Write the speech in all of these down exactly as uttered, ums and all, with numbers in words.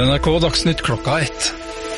N R K Dagsnytt klokka ett.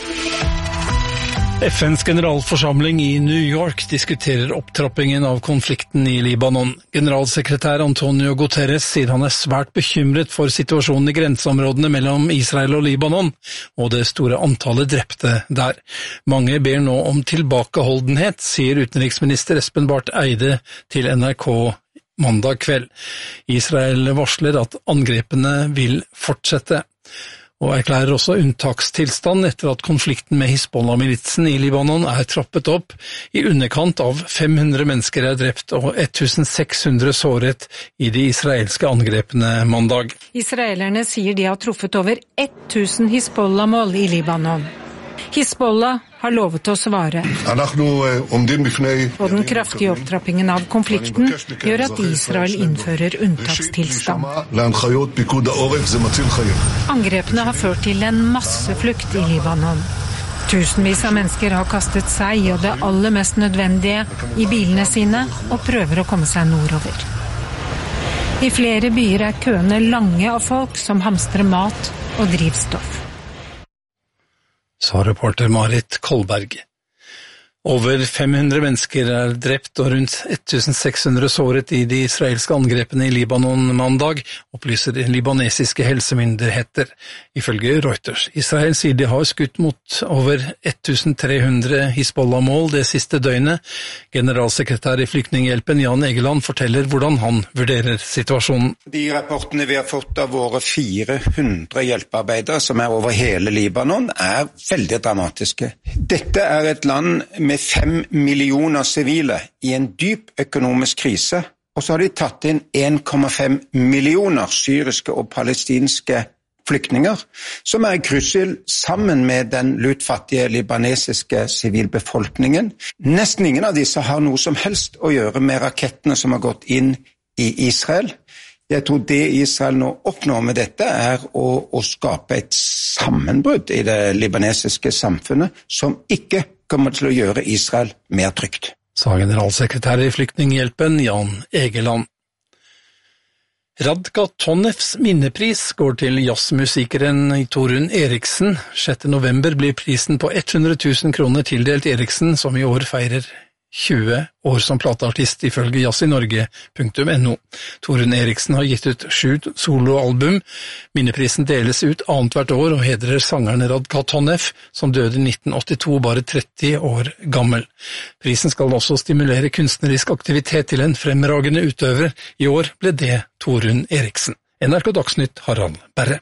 F N's generalforsamling i New York diskuterer opptrappingen av konflikten i Libanon. Generalsekretær Antonio Guterres sier han er svært bekymret for situasjonen i grenseområdene mellom Israel og Libanon, og det store antallet drepte der. Mange ber nå om tilbakeholdenhet, sier utenriksminister Espen Barth Eide til N R K mandag kveld. Israel varsler at angrepene vil fortsette, og erklærer også unntakstilstand etter at konflikten med Hizbollah-militsen i Libanon er trappet opp. I underkant av fem hundre mennesker er drept og seks hundre såret i de israelske angrepene mandag. Israelerne sier de har truffet over tusen Hizbollah-mål i Libanon. Hizbollah har lovet å svare. Og den kraftige opptrappingen av konflikten gjør at Israel innfører unntakstilstand. Angrepene har ført til en masseflukt i Libanon. Tusenvis av mennesker har kastet seg og det aller mest nødvendige i bilene sine og prøver å komme seg nordover. I flere byer er køene lange av folk som hamstrer mat og drivstoff. Sa reporter Marit Kolberg. Over fem hundre mennesker er drept og rundt seks hundre såret i de israelske angrepene i Libanon mandag, opplyser libanesiske helsemyndigheter, ifølge Reuters. Israel sier de har skutt mot over tre hundre Hizbollah-mål det siste døgnet. Generalsekretær i Flyktninghjelpen Jan Egeland forteller hvordan han vurderer situasjonen. De rapportene vi har fått av våre fire hundre hjelpearbeidere som er over hele Libanon er veldig dramatiske. Dette er et land med med fem millioner sivile i en dyp økonomisk krise, og så har de tatt inn en komma fem millioner syriske og palestinske flyktninger, som er kryssel sammen med den lutfattige libanesiske sivilbefolkningen. Nesten ingen av disse har noe som helst å gjøre med rakettene som har gått inn i Israel. Jeg tror det Israel nå oppnår med dette er å, å skape et sammenbrudd i det libanesiske samfunnet som ikke kommer til å gjøre Israel mer trygt. Sa generalsekretær i Flyktninghjelpen Jan Egeland. Radka Tonefs minnepris går til jazzmusikeren Torunn Eriksen. sjette november blir prisen på hundre tusen kroner tildelt Eriksen, som i år feirer tjue år som plateartist ifølge jazz i norge punktum no. Torunn Eriksen har gitt ut sju soloalbum. Minneprisen deles ut annet hvert år og hedrer sangeren Radka Tonef, som døde i nitten åttito, bare tretti år gammel. Prisen skal også stimulere kunstnerisk aktivitet til en fremragende utøver. I år ble det Torunn Eriksen. N R K Dagsnytt, Harald Berre.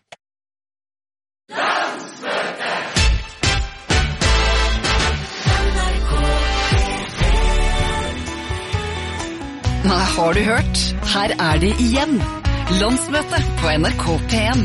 Nei, har du hørt? Her er det igjen. Landsmøte på N R K P en.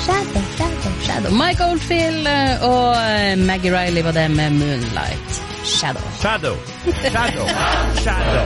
Shadow, Shadow, Shadow. Mike Oldfield og Maggie Riley var det med Moonlight. Shadow. Shadow. Shadow. Shadow.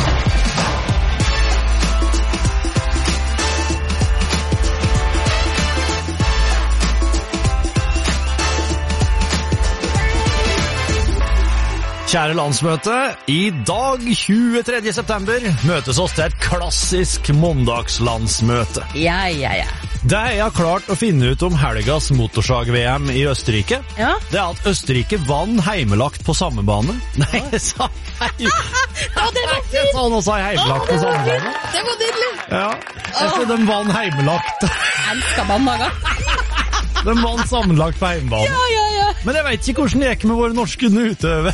Kjære landsmøte, i dag tjuetredje september møtes oss til et klassisk måndagslandsmøte. Ja, ja, ja. Det jeg har klart å finne ut om helgas motorsag-V M i Østerrike, ja. Det er at Østerrike vann heimelagt på samme bane. Nei, det sa jeg. Ja, det var fint! Jeg sa noe sa heimelagt på samme bane. Det var nydelig. Ja, jeg tror de vann heimelagt. Jeg elsker vanndager. De vann sammenlagt på heimebane. Ja, ja, ja. Men jeg vet ikke hvordan det gikk med våre norske utøvere.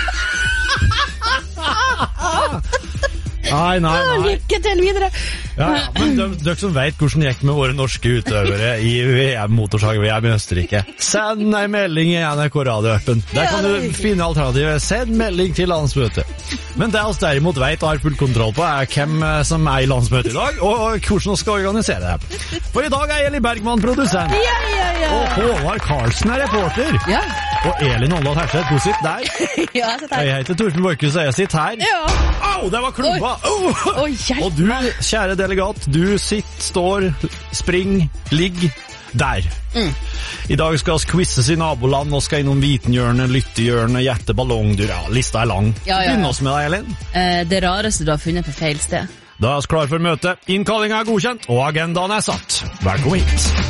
Nei, nei, nei. Lykke til videre. Ja, ja. Men dere, dere som vet hvordan det gikk med våre norske utøvere i V M, motorsag-V M i Østerrike, send en melding i N R K Radio-appen. Der kan du finne alternativet. Send melding til landsmøtet. Men det oss derimot vet og har full kontroll på er hvem som er i landsmøtet i dag, og hvordan vi skal organisere det. For i dag er Eli Bergman produsent. Ja, ja, ja. Og Håvard Karlsen er reporter. Ja. Og Elin Åndal Herseth, hun sitter der. Ja, jeg sitter her. Jeg heter Torfinn Borchhus, og jeg sitter her. Ja. Au, det var klubba! Oh. Oi, hjelp. Og du, kjære delegat, du sitter, står, spring, ligg der. Mm. I dag skal vi quizes i naboland, og skal innom vitenhjørne, lyttehjørne, hjerte, ballongdyr. Ja, lista er lang. Ja, ja, ja. Begynn oss med deg, Elin. Eh, det rareste du har funnet på feil sted. Da er vi klar for møte. Innkallingen er godkjent, og agendaen er satt. Velkommen hit.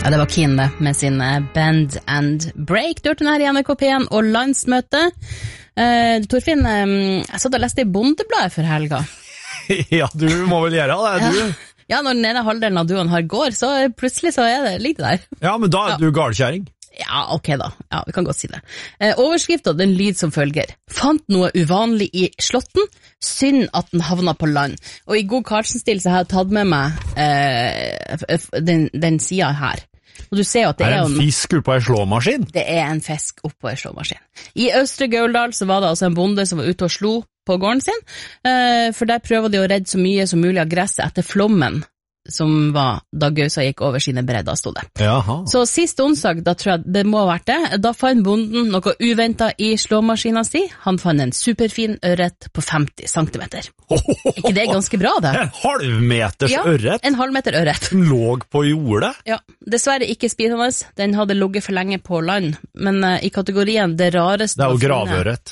Ja, det var Keen det, med sin Bend and Break. Du hørte den her i N R K P en og landsmøte. Uh, Torfinn, um, jeg satt og leste i Bondebladet for helga. Ja, du må vel gjøre det, du. Ja. Ja, når den ene halvdelen av duoen har går, så plutselig så er det, ligger det der. Ja, men da er ja. du galkjæring. Ja, ok da. Ja, vi kan godt si det. Eh, overskriften, den lyd som følger. Fant noe uvanlig i Slåtten, synd at den havna på land. Og i god Karlsen-stil så har jeg tatt med meg eh, den, den siden her. Og du ser at det er, er en fisk oppå en slåmaskin? Det er en fisk oppå en slåmaskin. I Østre Gauldal så var det altså en bonde som var ute og slo på gården sin, for der prøver de å redde så mye som mulig av gresset etter flommen som var da Gausa gikk over sine bredder, stod det. Jaha. Så sist onsdag, da tror jeg det må ha vært det, da fant bonden noe uventet i slåmaskinen si. Han fant en superfin ørret på femti centimeter. Ikke det ganske bra, det? En halvmeters ja, ørret? En halvmeter ørret. Den låg på jordet? Ja, dessverre ikke spisende. Den hadde ligget for lenge på land, men uh, i kategorien det rareste... Det er jo gravørret.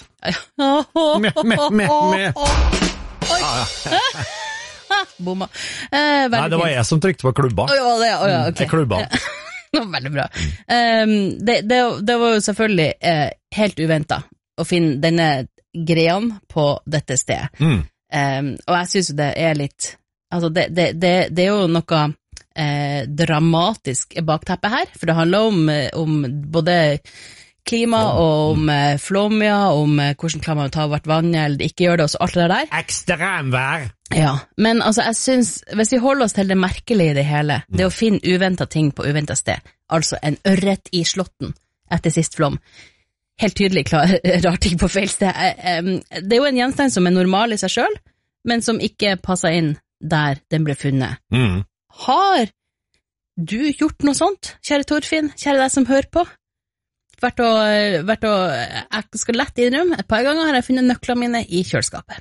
Me, me, me, me. Oi! Ah, ja. Bomma. Eh, Nei, det var jeg som trykte på klubba. Å, ja, det, å, ja, ok. Jeg klubba. Veldig bra. Um, det, det, det var jo selvfølgelig eh, helt uventet å finne denne greien på dette stedet. Mm. Um, og jeg synes det er litt, altså det, det, det, det er jo noe eh, dramatisk bakteppe her, for det handler om, om både klima og om eh, flom, ja, om eh, hvordan klarer man å ta hvert vann eller ikke gjør det, og så alt det der. Ekstremvær! Ja, men altså jeg synes, hvis vi holder oss til det merkelige i det hele, det å finne uventet ting på uventet sted, altså en ørret i Slåtten etter sist flom, helt tydelig klar, rar ting på feil sted. Det er jo en gjenstand som er normal i seg selv, men som ikke passer inn der den ble funnet. Mm. Har du gjort noe sånt, kjære Torfinn, kjære deg som hører på? Vært å, vært å, jeg skal lett innrømme, et par ganger har jeg funnet nøklene mine i kjøleskapet.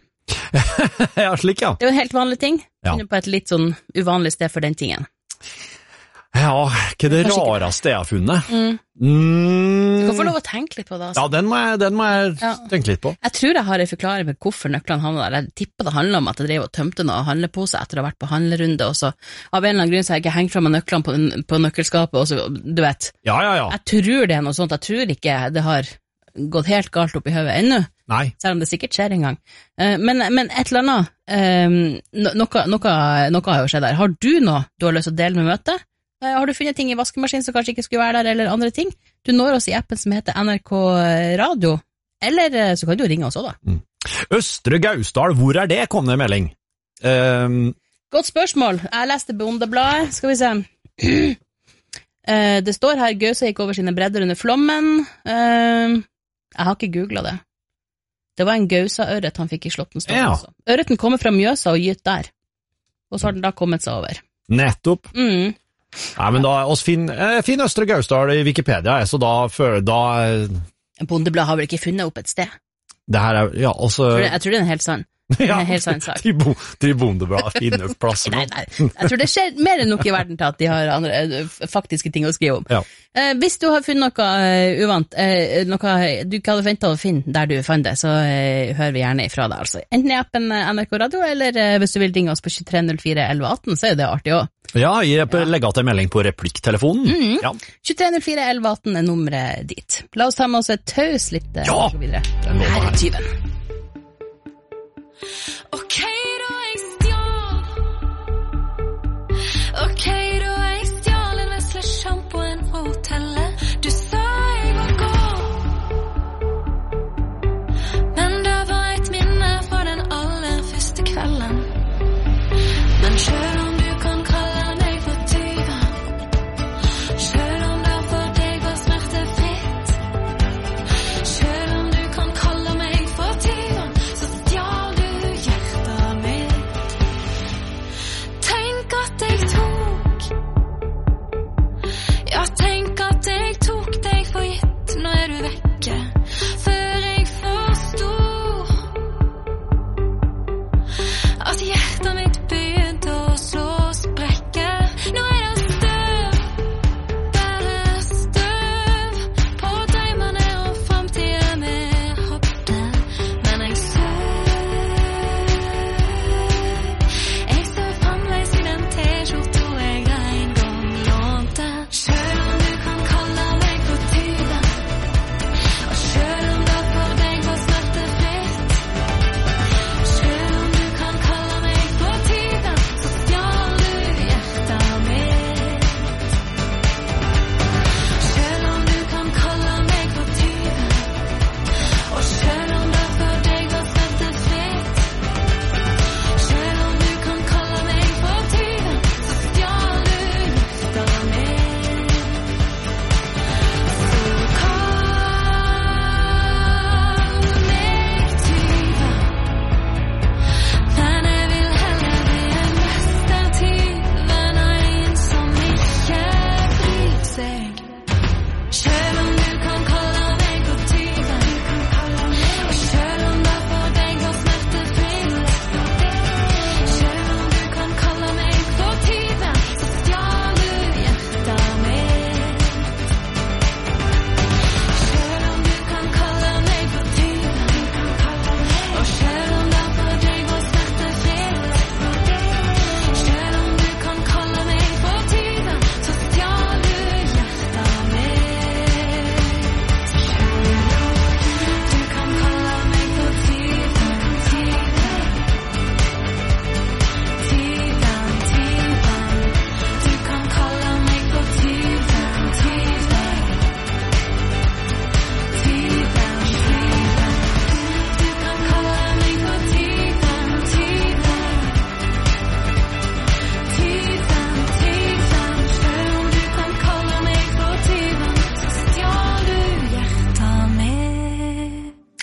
Ja, slik, ja. Det er jo en helt vanlig ting, ja. Funnet på et litt sånn uvanlig sted for den tingen. Ja, hva er det rareste jeg har funnet? Mm. Mm. Du kan få lov å tenke litt på det. Altså. Ja, den må jeg, den må jeg ja. tenke litt på. Jeg tror jeg har en forklaring med hvorfor nøklene handler der. Jeg tipper det handler om at jeg drev og tømte noe handlepose etter å ha vært på handlerunde, og så av en eller annen grunn så har jeg ikke hengt frem med nøklene på, på nøkkelskapet, og så, du vet. Ja, ja, ja. Jeg tror det er noe sånt, jeg tror ikke det har gått helt galt opp i høvet ennå. Nei. Selv om det sikkert skjer en gang. Men, men et eller annet, um, noe, noe, noe har jo skjedd der. Har du noe du har lyst til å dele med møtet? Har du funnet ting i vaskemaskinen som kanskje ikke skulle være der, eller andre ting? Du når oss i appen som heter N R K Radio, eller så kan du ringe oss også da. Mm. Østre Gausdal, hvor er det? Kom det en melding? Um... Godt spørsmål. Jeg leste Bondebladet, skal vi se. uh, det står her, Gausa gikk over sine bredder under flommen. Uh, jeg har ikke googlet det. Det var en Gausa-ørret han fikk i Slåtten. Ja. Ørreten kommer fra Mjøsa og gytt der. Og så har den da kommet seg over. Nettopp. Mm. Nei, men da, oss fin, eh, fin Østre Gausdal i Wikipedia, så da føler da... Bondebladet har vel ikke funnet opp et sted? Det her er, ja, også... Jeg tror det, jeg tror det er en helt sann. Det er en helt sann sak. De, bo, de Bondebladet finner opp plasser. Nei, nei, jeg tror det skjer mer enn nok i verden til at de har andre, faktiske ting å skrive om. Ja. Eh, hvis du har funnet noe uh, uvant, uh, noe du ikke hadde ventet å finne der du fant det, så uh, hører vi gjerne ifra deg, altså. Enten i appen uh, N R K Radio, eller uh, hvis du vil ringe oss på tjuetre null fire elleve atten, så er det artig også. Ja, jeg legger til melding på replikktelefonen. Mm-hmm. Ja. tjuetre null fire elleve atten er nummeret dit. La oss ta med oss et taus litt uh, ja, videre. Her er tyven. Ok, da jeg stjal Ok, da jeg stjal en vesle shampooen fra hotellet Du sa jeg var god Men det var et minne fra den aller første kvelden Men selv om du kan kalle meg for tyven Selv om det for deg var smertefritt Selv om du kan kalle meg for tyven Så stjal du, ja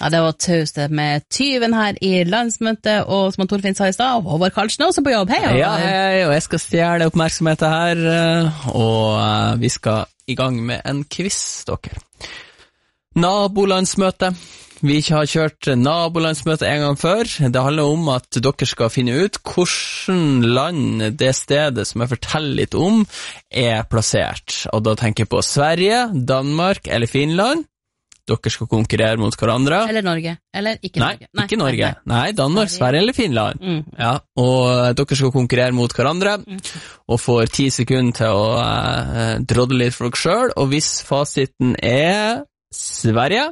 Ja, det var taust det med tyven her i landsmøtet, og som Torfinn sa i stad, Håvard Karlsen er også på jobb. Hei, Håvard. Ja, hei, og jeg skal stjele oppmerksomheten her, og vi skal i gang med en quiz, dere. Nabolandsmøte. Vi ikke har kjørt nabolandsmøte en gang før. Det handler om at dere skal finne ut hvordan land det stedet som jeg forteller litt om er plassert. Og da tenker jeg på Sverige, Danmark eller Finland. Dere skal konkurrere mot hverandre. Eller Norge. Eller ikke Nei, Norge. Nei, ikke Norge. Nei, nei Danmark, Sverige. Sverige eller Finland. Mm. Ja, og dere skal konkurrere mot hverandre, mm. og får ti sekunder til å uh, drodle litt for dere selv. Og hvis fasiten er Sverige...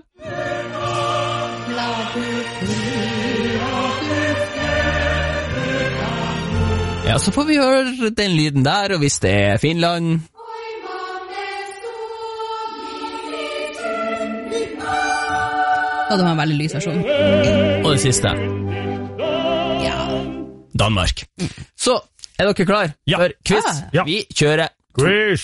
Ja, så får vi høre den lyden der, og hvis det er Finland... Og det var en veldig lys versjon. Og det siste. Ja. Danmark. Mm. Så, er dere klar ja. for quiz? Ja. Vi kjører. Quiz!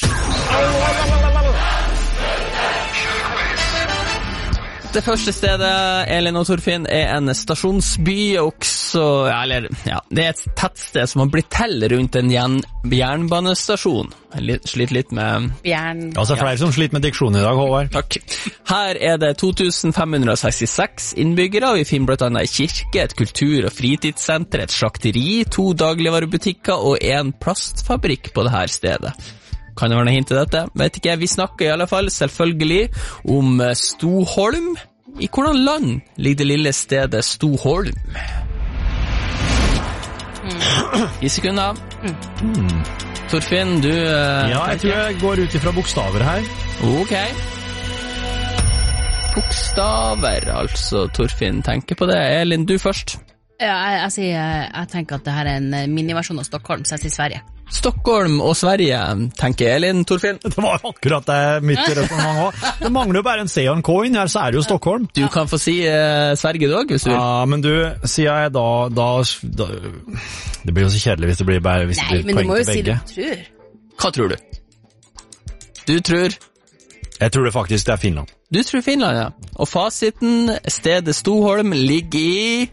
Det første stedet, Elin og Torfinn, er en stasjonsby, også, eller, ja, det er et tettsted som har blitt til rundt en jern, jernbanestasjon. Jeg sliter litt med... Bjern... Ja, så er flere ja. som sliter med diksjon i dag, Håvard. Takk. Her er det to tusen fem hundre sekstiseks innbyggere, og vi finner blant annet en kirke, et kultur- og fritidssenter, et slakteri, to dagligvarebutikker og en plastfabrikk på dette stedet. Kan det være noe hint til dette? Vet ikke, vi snakker i alle fall selvfølgelig om Stoholm. I hvordan land ligger det lille stedet Stoholm? Mm. I sekunder. Mm. Torfinn, du... Uh, ja, jeg tror jeg går ut ifra bokstaver her. Ok. Bokstaver, altså, Torfinn. Tenker på det. Elin, du først. Ja, jeg, jeg, sier, jeg tenker at det her er en miniversjon av Stockholm, så jeg sier Sverige. Stockholm og Sverige, tenker Elin, Torfinn. Det var akkurat det mitt resonemang også. Det mangler jo bare en C og en coin, her så er det jo Stockholm. Du kan få si uh, Sverige du også, hvis du vil. Ja, men du, sier jeg da, da, da det blir jo så kjedelig hvis det blir bare hvis Nei, det blir poeng til begge. Nei, men du må jo si det du tror. Hva tror du? Du tror? Jeg tror det faktisk det er Finland. Du tror Finland, ja. Og fasiten, stedet Stoholm, ligger i...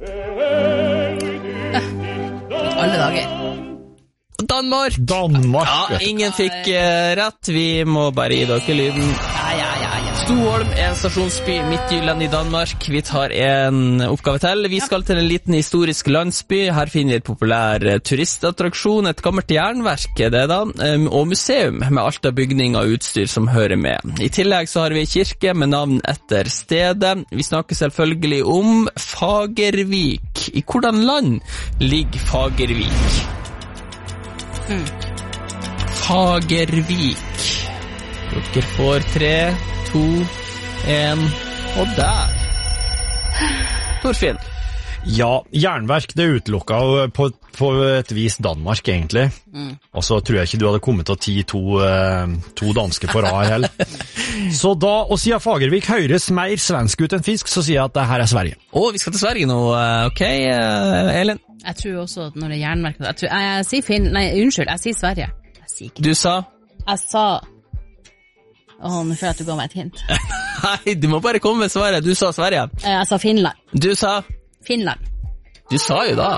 Alle dager. Danmark. Danmark. Ja, ingen fikk uh, rett. Vi må bare gi dere lyden. Ja, ja, ja, ja. Stoholm er en stasjonsby i Midtjylland i Danmark. Vi tar en oppgave til. Vi skal til en liten historisk landsby. Her finner vi et populær turistattraksjon, et gammelt jernverk, det da, um, og museum med alt av bygninger og utstyr som hører med. I tillegg så har vi en kirke med navn etter stedet. Vi snakker selvfølgelig om Fagervik. I hvordan land ligger Fagervik? Mm. Fagervik. Dere får tre, to, en, og der. Torfinn. Ja, jernverk, det utelukka på, på et vis Danmark, egentlig. Mm. Og så tror jeg ikke du hadde kommet til å ti to, to danske på rad heller. Så da, og siden Fagervik høres mer svensk ut enn fisk, så sier jeg at det her er Sverige. Å, vi skal til Sverige nå, ok, Elin? Jeg tror også at når det er jernverk, jeg, tror, jeg, jeg sier Finn, nei, unnskyld, jeg sier Sverige. Jeg sier ikke. Du sa? Jeg sa... Åh, nå føler jeg at du ga meg et hint. Nei, du må bare komme med svaret. Du sa Sverige. Jeg sa Finland. Du sa? Finland. Du sa jo da.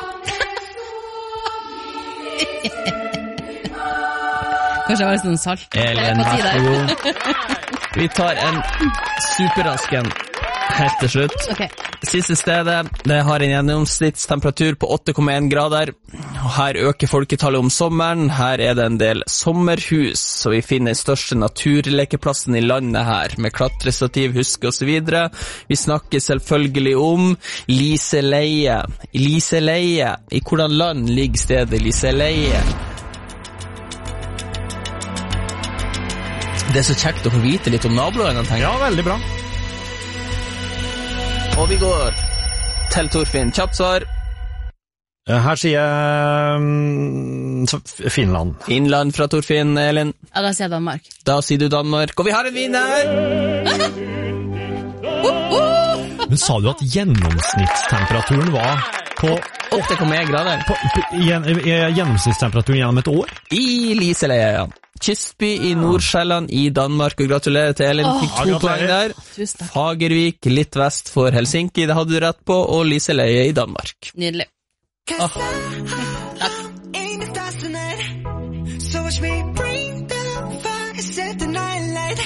Kanskje jeg var sånn salt. Elin, vær så god. Vi tar en superrasken helt til slutt. Okay. Siste stedet, det har en gjennomsnittstemperatur på åtte komma en grader. Og her øker folketallet om sommeren. Her er det en del sommerhus, så vi finner den største naturlekeplassen i landet her, med klatrestativ, huske og så videre. Vi snakker selvfølgelig om Liseleie. Liseleie. I hvordan land ligger stedet Liseleie? Det er så kjekt å få vite litt om naboene, tenker jeg. Ja, veldig bra. Og vi går til Torfinn. Kjapt svar. Her sier jeg um, Finland. Finland fra Torfinn, Elin. Ja, da sier jeg Danmark. Da sier du Danmark. Og vi har en vinner! Men sa du at gjennomsnittstemperaturen var på åtte komma en grader? På, på, gjen, gjennomsnittstemperaturen gjennom et år? I Liseleie, ja. Kystby i Nordsjælland i Danmark, og gratulerer til Elin, Åh, fikk to gratulerer. poeng der. Tusen takk. Fagervik, litt vest for Helsinki, det hadde du rett på, og Liseleie i Danmark. Nydelig. Åh. So watch me bring the fire, set the night light.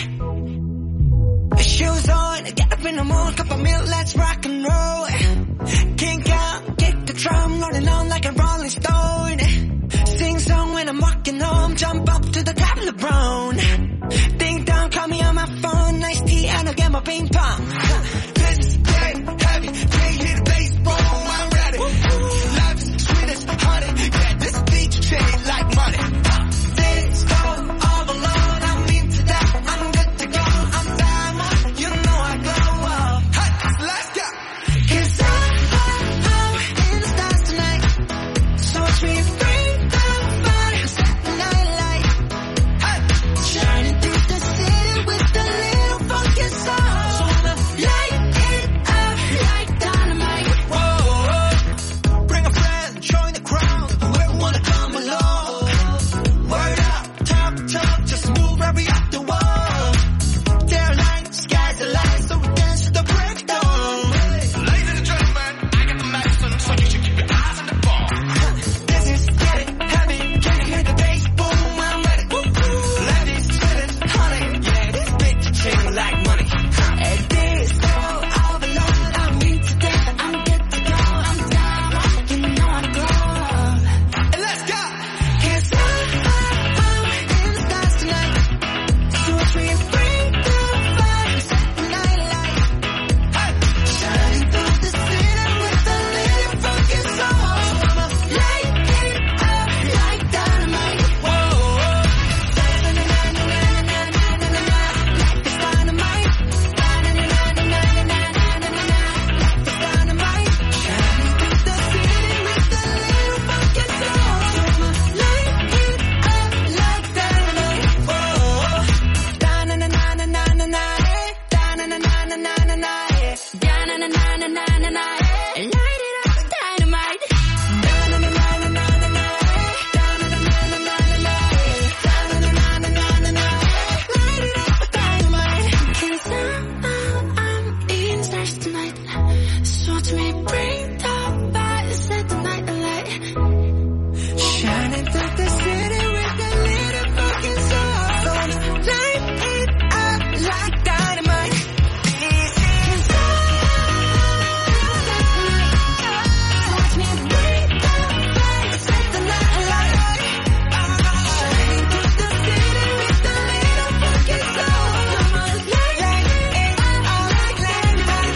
Shoes on, get up in the morning, cup of milk, let's rock and roll. Kink out, kick the drum, rolling on like a rolling stone. Sing song when I'm walking home, jump up to the top of the brown. Ding dong, call me on my phone, nice tea and I'll get my ping pong. This is dead, heavy, can't hear the bass, boom, I'm ready. Life is sweet as honey, yeah, this beat you chain like money. This go all alone, I'm into that, I'm good to go, I'm diamond, you know I glow up. Hey, let's go. 'Cause I, I, I'm in the stars tonight, so watch me bring the fire, set the night light. Hey, shining through the city with a little funky soul. So I'ma light it up like dynamite. Whoa, bring a friend, join the crowd, whoever wanna come along. Word up, top, top, just move right up the wall. They're like, sky's the light, so we dance to the break of dawn. Ladies and gentlemen, I got the medicine, so you should keep your eyes on the ball. This is getting heavy, can you hear the bass? Boom, I'm ready. Ladies, feeling honey, yeah, this bitch chain like money. And this go all alone, I'm into that, I'm good to go, I'm down, you know I glow. And let's go! 'Cause I, I, I'm in the stars tonight, so watch me bring the fire, set the night light. Hey, shining through the city with a little funky soul. So I'ma light it up like dynamite. Whoa, da-na-na-na-na-na-na-na-na-na, like it's dynamite. Da-na-na-na-na-na-na-na-na-na, like it's dynamite. Shining through the city with a little funky soul. So I'ma light it up like dynamite. Whoa, da-na-na-na-na-na-na-na, da-na-na-na-na-na-na, da-na-na-na-na-na-na, light it up like dynamite. Da-na-na-na-na-na-na, da-na-na-na-na-na-na, da-na-na-na-na-na-na, light it up like dynamite. 'Cause I'm, I'm in the stars tonight, so watch me bring the fire, set the night alight. Shining through the city with a little fucking soul. So I'ma light it up like dynamite. This is so watch me bring the fire, set the night alight. Shining through the city with a little fucking soul. I'ma light it up like dynamite.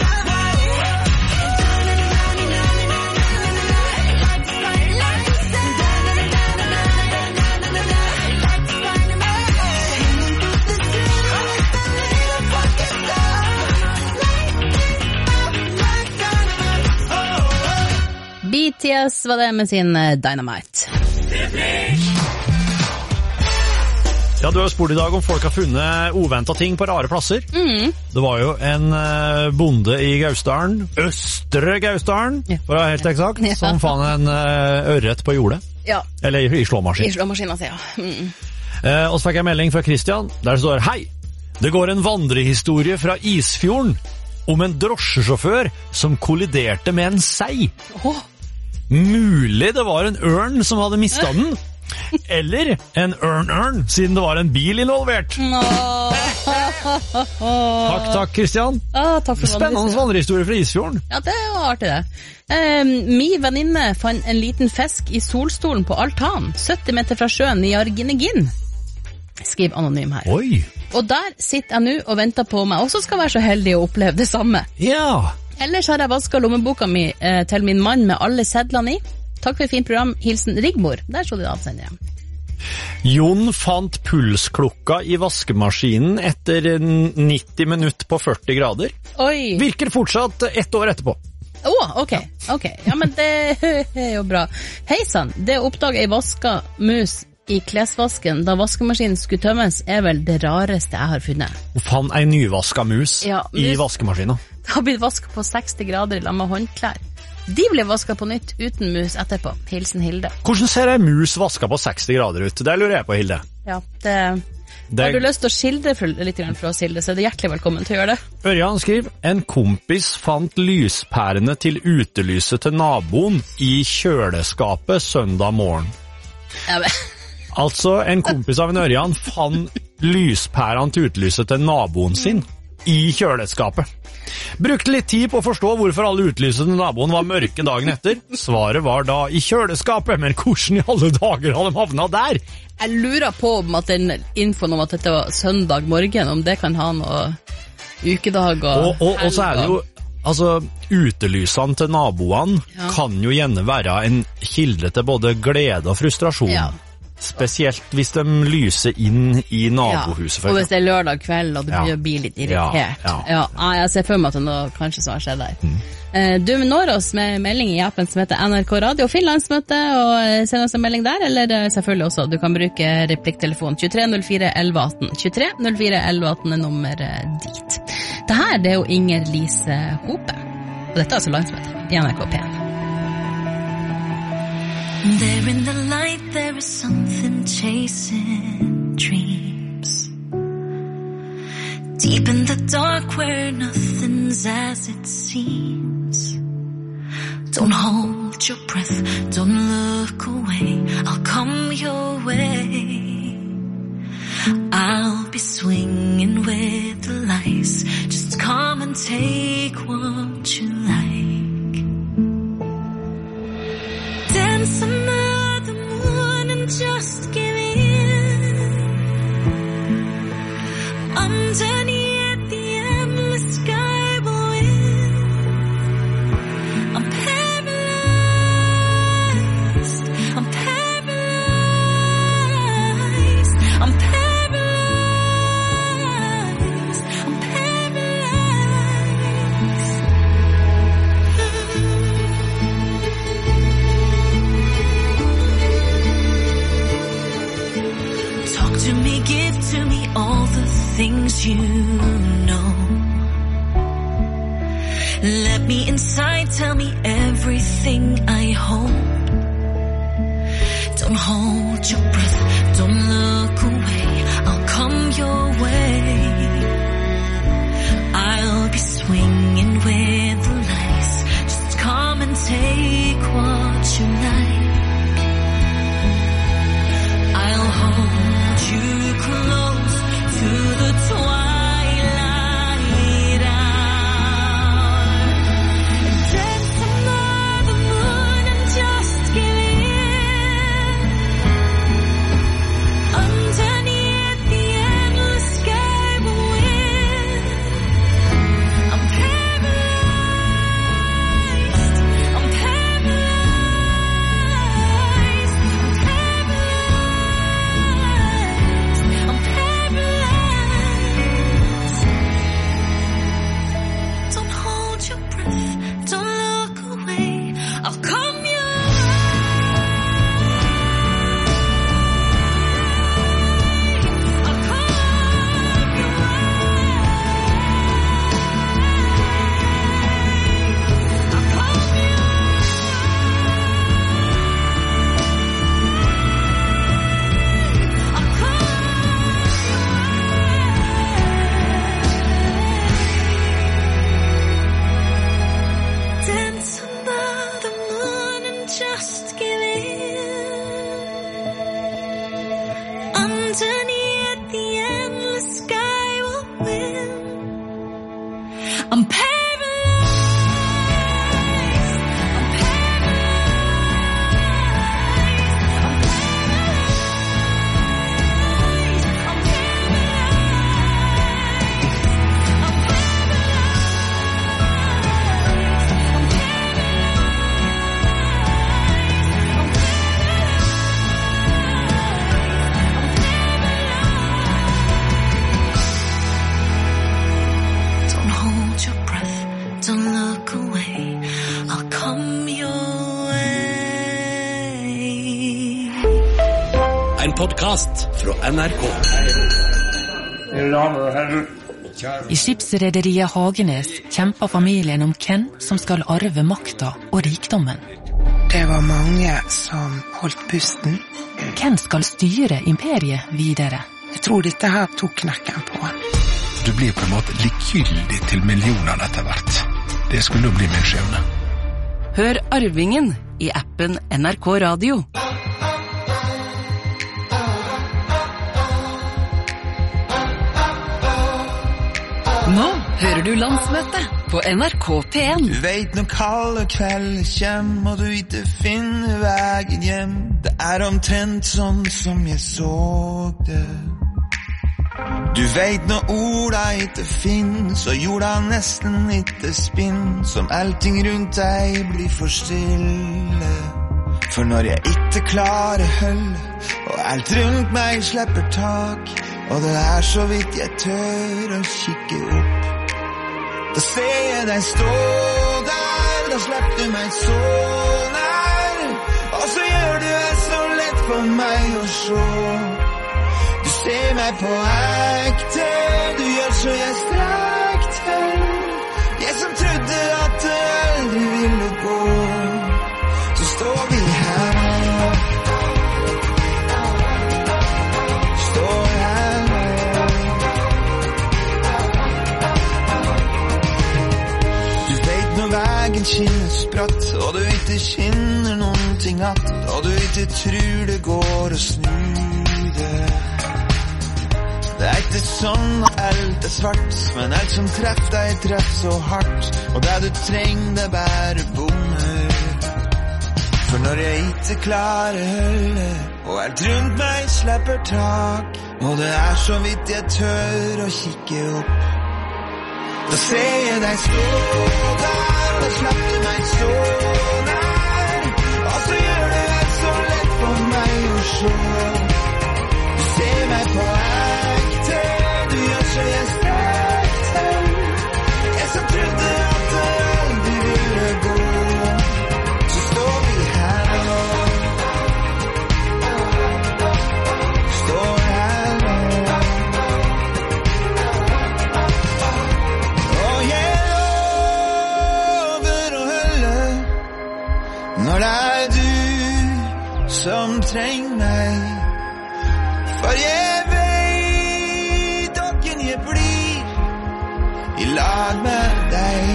B T S var det med sin eh, Dynamite. Ja, du har jo spurt i dag om folk har funnet uventet ting på rare plasser. Det var jo en eh, bonde i Gausdalen, Østre Gausdalen, Ja. for å være helt eksakt, Ja. som fann en uh, ørret på jordet. Ja, Eller i, i slåmaskin. i slåmaskinen, sier jeg. Mm. Eh, og så fikk jeg melding fra Christian, der det står: Hei, det går en vandrehistorie fra Isfjorden om en drosjesjåfør som kolliderte med en sei. Åh, Mulig det var en ørn som hadde mistet den, eller en ørn-ørn, siden det var en bil involvert. Takk, takk, Christian. ah, takk for Spennende vandrehistorie fra Isfjorden. Ja, det var artig det. Um, min venninne fant en liten fisk i solstolen på altan, sytti meter fra sjøen i Arginegin. Skriv anonym her. Oi, Og der sitter jeg nå og venter på meg også skal være så heldig å oppleve det samme. ja. Ellers har jeg vasket lommeboka mi eh, til min mann med alle sedlene i. Takk for et fint program. Hilsen Rigmor. Der så de avsender. Jon fant pulsklokka i vaskemaskinen etter nitti minutter på førti grader. Oi. Virker fortsatt ett år etterpå. Åh, ok, ok. Ja, men det er jo bra. Hei sann, det å oppdage ei vaska mus i klesvasken da vaskemaskinen skulle tømmes er vel det rareste jeg har funnet. Hun fant ei nyvaska mus, Ja, i mus- vaskemaskinen. Det har blitt vasket på seksti grader i lag med håndklær. De ble vasket på nytt uten mus etterpå. Hilsen Hilde. Hvordan ser ei mus vaska på seksti grader ut? Det lurer jeg på, Hilde. Ja, det... Det... Har du lyst til å skildre for, litt for oss, Hilde, så er det hjertelig velkommen til å gjøre det. Ørjan skriver, en kompis fant lyspærene til utelyset til naboen i kjøleskapet søndag morgen. Ja, men... Altså, en kompis av en Ørjan fant lyspærene til utelyset til naboen sin i kjøleskapet. Brukte litt tid på å forstå hvorfor alle utlysene til naboen var mørke dagen etter. Svaret var da i kjøleskapet, men hvordan i alle dager hadde de havnet der? Jeg lurer på om at den infoen om at dette var søndag morgen, om det kan ha noe ukedag og, og, og, og så er det jo, altså, utelysene til naboene ja. Kan jo gjerne være en kilde til både glede og frustrasjon. Ja. Spesielt hvis de lyser inn i nabohuset. Ja, og hvis det er lørdag kveld, og du ja. Blir litt irritert. Ja, ja. Ja, jeg ser for meg at det nå kanskje som har skjedd der. Mm. Du når oss med melding i appen som heter N R K Radio Finlandsmøte, og send oss en melding der, eller selvfølgelig også, du kan bruke replikktelefon tjuetre null fire elleve atten. tjuetre null fire elleve atten er nummeret dit. Det her det er jo Inger Lise Hope, og dette er altså landsmøte i N R K P en. There in the light there is something chasing dreams. Deep in the dark where nothing's as it seems. Don't hold your breath, don't look away, I'll come your way. I'll be swinging with the lights, just come and take what you like. Dance under the moon and just give in. Underneath the endless sky will win. I'm paralyzed, I'm paralyzed, I'm paralyzed, I'm paralyzed. Talk to me, give to me all the things you know. Let me inside, tell me everything I hope. Don't hold your breath, don't look away, I'll come your way. I'll be swinging with the lights, just come and take what you like. I'll hold you close to the twilight hour. Dance under the moon and just give in. Underneath the endless sky will win. I'm paralyzed, I'm paralyzed, I'm paralyzed, I'm paralyzed. Don't hold your breath, don't look away, I'll come your way. I'll come your way. I'll come your way. I'll come dance under the moon and just give in. Underneath the endless sky will win. I'm paralyzed, I'm paralyzed, I'm paralyzed, I'm paralyzed, I'm Don't hold your breath, don't look away, I'll come your way. En podcast fra N R K. I skipsrederiet Hagenes kjemper familien om hvem som skal arve makta og rikdommen. Det var mange som holdt pusten. Hvem skal styre imperiet videre? Jeg tror dette her tok knekken på han. Du blir på en måte likegyldig til millionene etter hvert. Det skulle jo bli min skjebne. Hør Arvingen i appen N R K Radio. Nå hører du Landsmøtet på N R K P en. Du vet når kalde kvelder kjem, og du ikke finner veien hjem. Det er omtrent sånn som jeg så det. Du vet når orda ikke finnes, og jorda nesten ikke spinn, som allting rundt deg blir for stille. For når jeg ikke klarer hølle, og alt rundt meg slipper tak, og det er så vidt jeg tør å kikke opp, da ser jeg deg stå der, da slipper du meg så nær, og så gjør du det så lett for meg å se. Du ser meg på ekte, du gjør så jeg strekte, jeg som trodde at det aldri ville gå, så står vi her nå, står her nå. Du vet når veien skinner spratt, og du ikke kjenner noen ting att, og du ikke tror det går å snu det. Det er ikke sånn at alt er svart, men alt som treffer deg treffer så hardt, og det du trenger det bare bommer. For når jeg ikke klarer hølle, og alt rundt meg slipper tak, og det er så vidt jeg tør å kikke opp, da ser jeg deg stå der, da slipper du meg så nær, og så gjør du det så lett for meg å se. Du ser meg på ekte, du gjør så jeg strekte, jeg som trodde at det aldri ville gå, så står vi her nå, står her nå, og jeg lover å holde, når det er du som trenger meg, for jeg vet åkken jeg blir i lag med deg.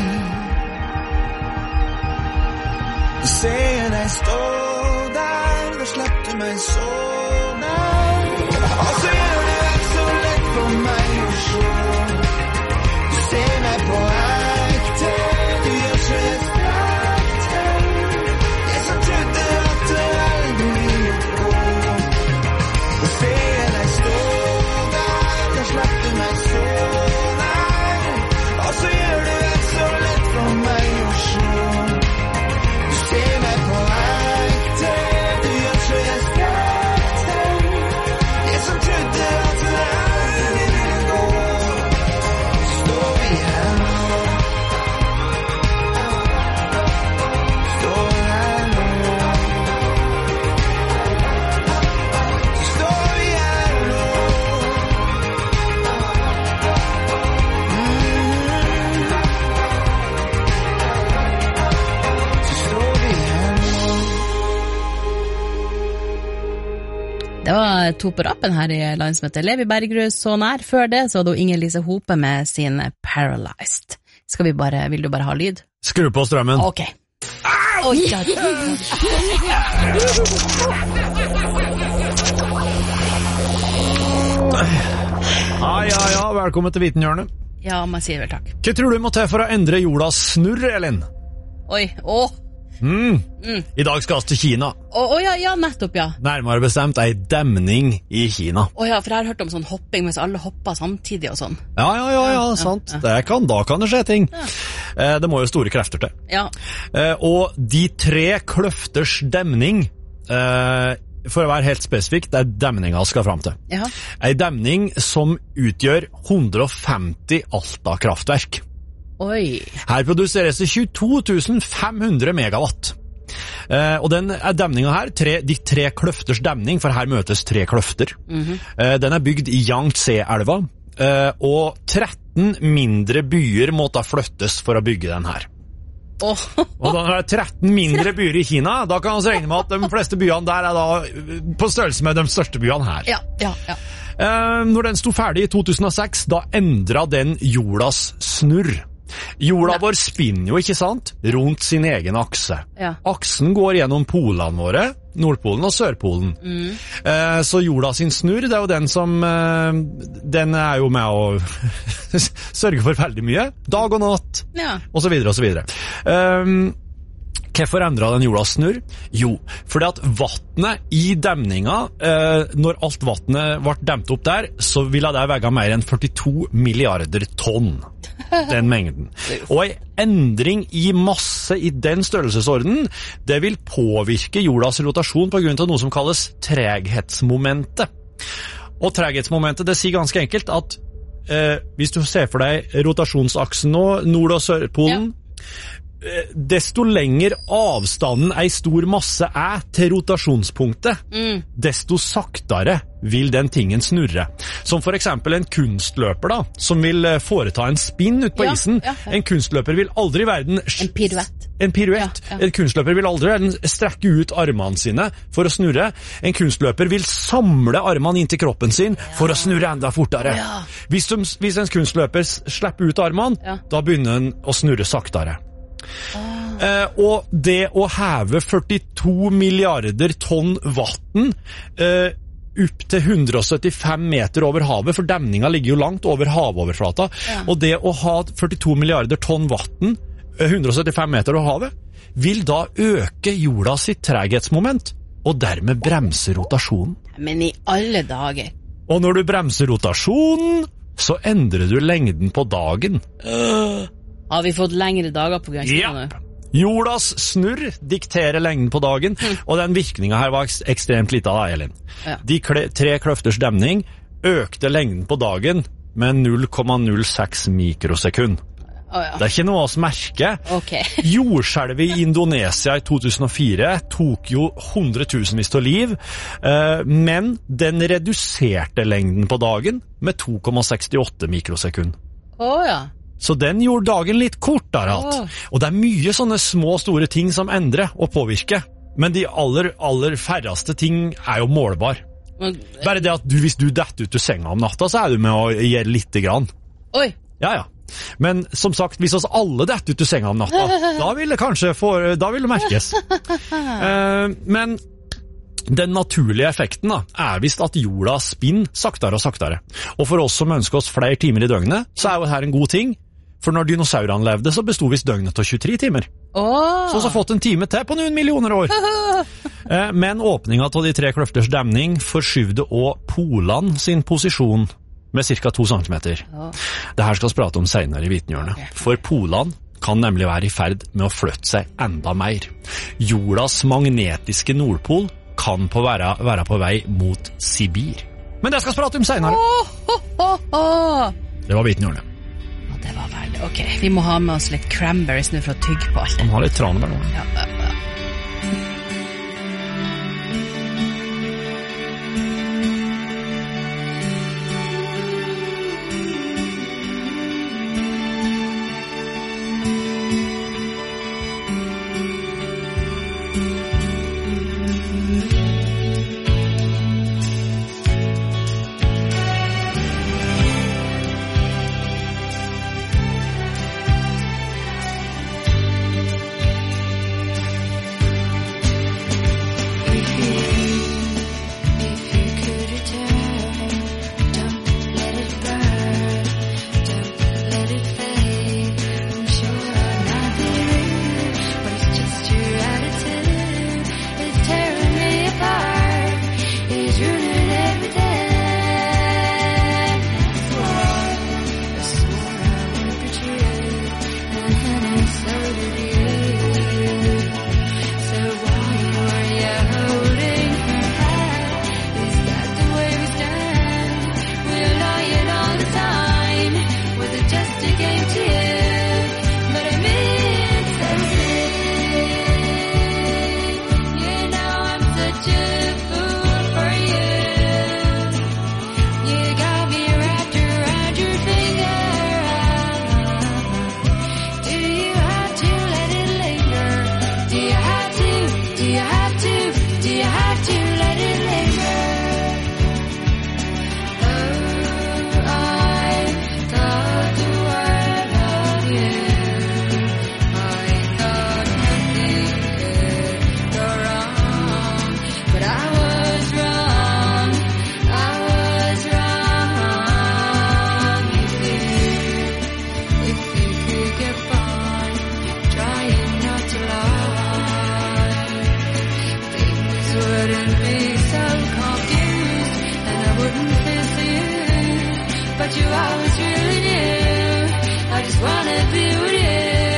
Du ser deg stå der, da slipper du meg så nær, og så gjør det så lett for meg å se. Du ser meg på ekte, du gjør så jeg strekte, jeg som trodde at det aldri ville gå. Da ser jeg deg stå der, da slipper du meg så nær, og så gjør du det så lett for meg å se. Du ser meg på ekte, du gjør så jeg strekte, jeg som trodde at det aldri ville gå, så står vi her nå, står her nå, så står vi her nå, så står vi her nå. Det var to på rappen her i Landsmøtet. Levi Bergerud så nær. Før det så hadde Inger Lise Hope med sin Paralyzed. Skal vi bare, vil du bare ha lyd? Skru på strømmen. Ok. Oi, ja. Ja, ja, ja, velkommen til Vitenhjørnet. Ja, man sier vel takk. Hva tror du må til for å endre jordas snurr, Elin? Oi, åh. Mm. Mm. I dag skal vi til Kina. Å, å, ja, ja, nettopp, ja. Nærmere bestemt ei demning i Kina. Å ja, for jeg har hørt om sånn hopping mens alle hopper samtidig og sånn. Ja, ja, ja, ja, sant. Ja, ja. Det kan, da kan det skje ting. Ja. Eh, det må jo store krefter til. Ja. Eh, og de tre kløfters demning, eh, for å være helt spesifikk, det er demninga skal fram til. Ja. Ei demning som utgjør hundre og femti Alta-kraftverk. Oi. Her produseres det tjueto tusen fem hundre megawatt. Eh, og den er demninga her, tre, de tre kløfters demning, for her møtes tre kløfter. Mhm. Eh, den er bygd i Yangtze-elva, eh, og tretten mindre byer måtte flyttes for å bygge den her. Oh. Og da er det tretten mindre byer i Kina, da kan vi regne med at de fleste byene der er da på størrelse med de største byene her. Ja, ja, ja. Eh, når den sto ferdig i to tusen og seks, da endret den jordas snurr. Jorda vår spinner jo, ikke sant, rundt sin egen akse. Ja. Aksen går gjennom polene våre, Nordpolen og Sørpolen. Mm. Eh, så jorda sin snurr, det er jo den som, eh, den er jo med å sørge for veldig mye. Dag og natt, ja. og så videre og så videre. Um, Hvorfor endret den jorda snurr? Jo, fordi at vattnet i demninga, eh, når alt vattnet ble demt opp der, så ville det vege mer enn førtito milliarder tonn, den mengden. Og en endring i masse i den størrelsesorden, det vil påvirke jordas rotasjon på grunn av noe som kalles treghetsmomentet. Og treghetsmomentet, det sier ganske enkelt at eh, hvis du ser for deg rotasjonsaksen nå, Nord- og Sørpolen, ja. Desto lenger avstanden ei stor masse er til rotasjonspunktet, mm. desto saktere vil den tingen snurre. Som for eksempel en kunstløper da, som vil foreta en spinn ut på ja, isen. Ja, ja. En kunstløper vil aldri i verden... En piruett. En piruett. Ja, ja. En kunstløper vil aldri verden strekke ut armene sine for å snurre. En kunstløper vil samle armene inn til kroppen sin ja. For å snurre enda fortere. Ja. Hvis, de, hvis en kunstløper slipper ut armene, ja. Da begynner den å snurre saktere. Oh. Eh, og det å heve førtito milliarder tonn vatten eh, opp til hundre og syttifem meter over havet, for demninga ligger jo langt over havoverflata, ja. Og det å ha førtito milliarder tonn vatten eh, hundre og syttifem meter over havet, vil da øke jorda sitt treghetsmoment, og dermed bremse rotasjonen. Men i alle dager. Og når du bremser rotasjonen, så endrer du lengden på dagen. Øh. Har vi fått lengre dager på grunn av ja. Jordas snurr dikterer lengden på dagen, mm. og den virkningen her var ekstremt lite av, Elin. Ja. De kle, tre kløfters demning økte lengden på dagen med null komma null seks mikrosekund. Oh, ja. Det er ikke noe å merke. Okay. Jordskjelvet i Indonesia i to tusen og fire tok jo hundretusenvis av liv, eh, men den reduserte lengden på dagen med to komma sekstiåtte mikrosekund. Å oh, ja. Så den gjorde dagen litt kortere alt. Oh. Og det er mye sånne små, store ting som endrer og påvirker. Men de aller, aller færreste ting er jo målbar. Men, bare det at du, hvis du detter ut til senga om natta, så er du med å gjøre lite grann. Oi. Ja, ja. Men som sagt, hvis oss alle detter ut til senga om natta, da vil det kanskje få, da vil det merkes. uh, men den naturlige effekten da, er visst at jorda spinner saktere og saktere. Og for oss som ønsker oss flere timer i døgnet, så er jo dette en god ting. For når dinosaurene levde, så bestod visst døgnet til tjuetre timer. Oh. Så vi har fått en time til på noen millioner år. eh, men åpningen av de tre kløfters demning forskyvde også polene sin posisjon med cirka to centimeter. Oh. Det her skal vi prate om senere i Vitenhjørnet. Okay. For polene kan nemlig være i ferd med å flytte seg enda mer. Jordas magnetiske nordpol kan på være, være på vei mot Sibir. Men det skal vi prate om senere. Oh, oh, oh, oh. Det var Vitenhjørnet. Det var veldig, ok. Vi må ha med oss litt cranberries nå for å tygge på alt. Man har litt tranebær nå. Ja, ja, ja. kept on trying not to lie. Things wouldn't be so confused, and I wouldn't miss you, but you always really knew I just wanna be with you.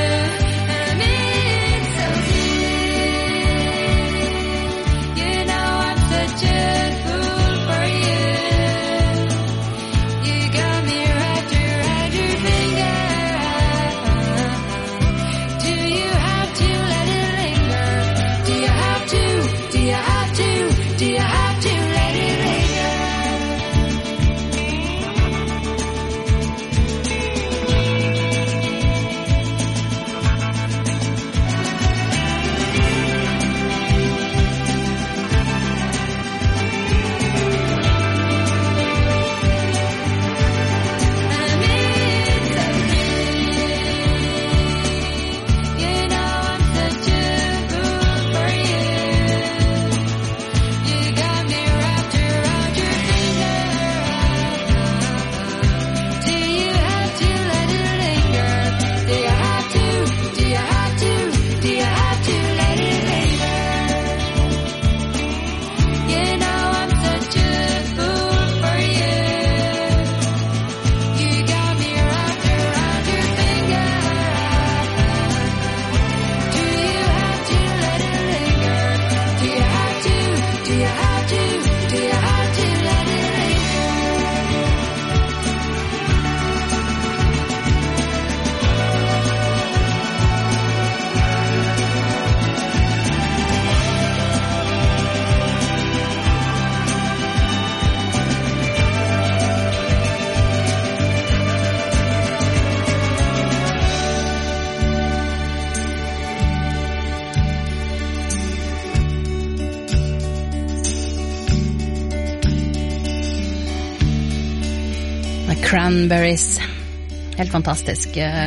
Cranberries. Helt fantastisk.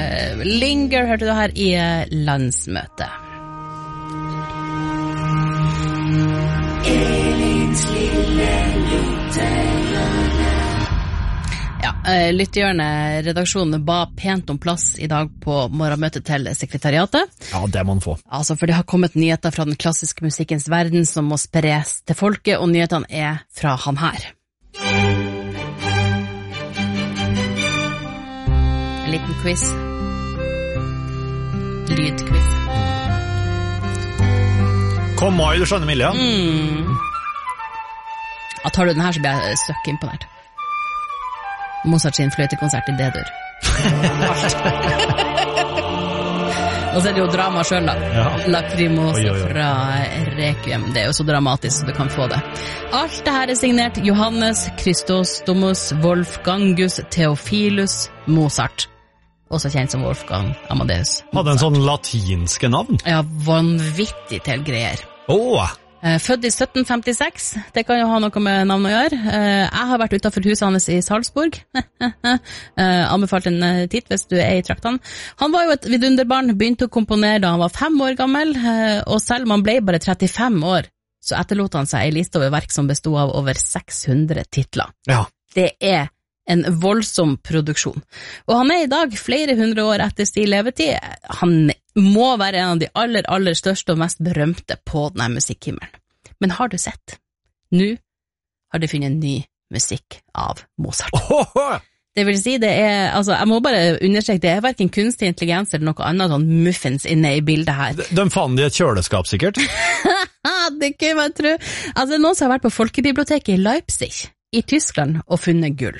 Linger hørte du her i landsmøtet. Ja, lyttehjørne-redaksjonen ba pent om plass i dag på morgenmøtet til sekretariatet. Ja, det må man få. Altså, for det har kommet nyheter fra den klassiske musikkens verden som må spres til folket, og nyhetene er fra han her. En liten quiz. Lydquiz. Kom mai, du skjønner, Milja. Mm. Ja, tar du den her så blir jeg søkk imponert. Mozart sin fløytekonsert i D-dur. Og så er det jo drama selv da. Ja. Lacrimosa oi, oi, oi. Fra Requiem. Det er jo så dramatisk så du kan få det. Alt det her er signert Johannes Chrysostomus Wolfgangus Theophilus Mozart. Også kjent som Wolfgang Amadeus Mozart. Hadde en sånn latinske navn? Ja, vanvittig til greier. Åh! Født i sytten femtiseks, det kan jo ha noe med navn å gjøre. Jeg har vært utenfor huset hans i Salzburg. Anbefalt en titt hvis du er i traktene. Han var jo et vidunderbarn, begynte å komponere da han var fem år gammel, og selv om han ble bare trettifem år, så etterlot han seg en liste over verk som bestod av over seks hundre titler. Ja. Det er en voldsom produksjon. Og han er i dag flere hundre år etter sin levetid. Han må være en av de aller, aller største og mest berømte på denne musikkhimmelen. Men har du sett? Nå har de funnet en ny musikk av Mozart. Ohoho! Det vil si, det er, altså, jeg må bare understreke, det er hverken kunstig intelligens eller noe annet sånn muffins inne i bildet her. De, de fant det i et kjøleskap, sikkert? Det kan jeg tro. Altså, det er noen som har vært på Folkebiblioteket i Leipzig, i Tyskland, og funnet gull.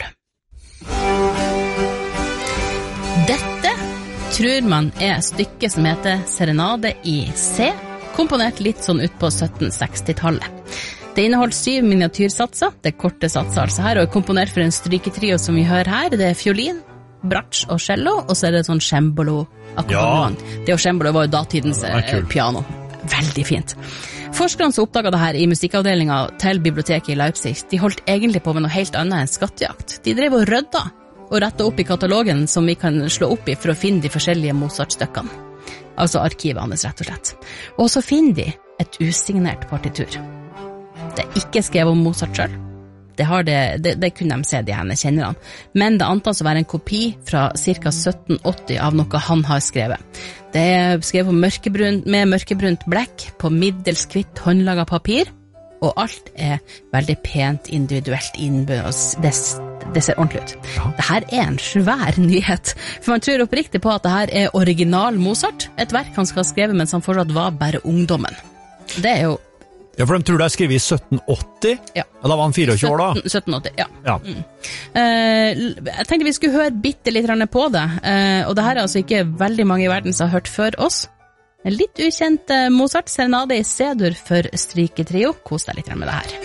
Dette tror man er stykket som heter Serenade i C, komponert litt sånn ut på sytten seksti-tallet. Det inneholder syv miniatyrsatser, det er korte satser altså her, og er komponert for en stryketrio som vi hører her. Det er fiolin, bratsj og cello, og så er det sånn cembalo akkompagnement. Ja. Det og cembalo var jo datidens ja, piano. Veldig fint. Forskerne som oppdaget det her i musikkavdelingen til biblioteket i Leipzig, de holdt egentlig på med noe helt annet enn skattejakt. De drev og rødda og rettet opp i katalogen som vi kan slå opp i for å finne de forskjellige Mozart-stykkene. Altså arkivet hans, rett og slett. Og så finner de et usignert partitur. Det er ikke skrevet om Mozart selv. Det, har det, det, det kunne de se, de henne kjenner han. Men det antas å være en kopi fra ca. sytten åtti av noe han har skrevet. Det er skrevet på mørkebrunt, med mørkebrunt blekk på middels hvitt håndlaget papir, og alt er veldig pent individuelt innbød. Det, det ser ordentlig ut. Ja. Dette er en svær nyhet, for man tror oppriktig på at dette er original Mozart, et verk han skal ha skrevet mens han fortsatt var bare ungdommen. Det er jo Ja, for de tror det er skrevet i sytten åtti? Ja. Ja, da var han tjuefire år da? sytten åtti, ja. ja. Mm. Uh, jeg tenkte vi skulle høre bitte litt på det, uh, og det her er altså ikke veldig mange i verden som har hørt før oss. En litt ukjent uh, Mozart serenade i C-dur for stryketrio. Kos deg litt med det her.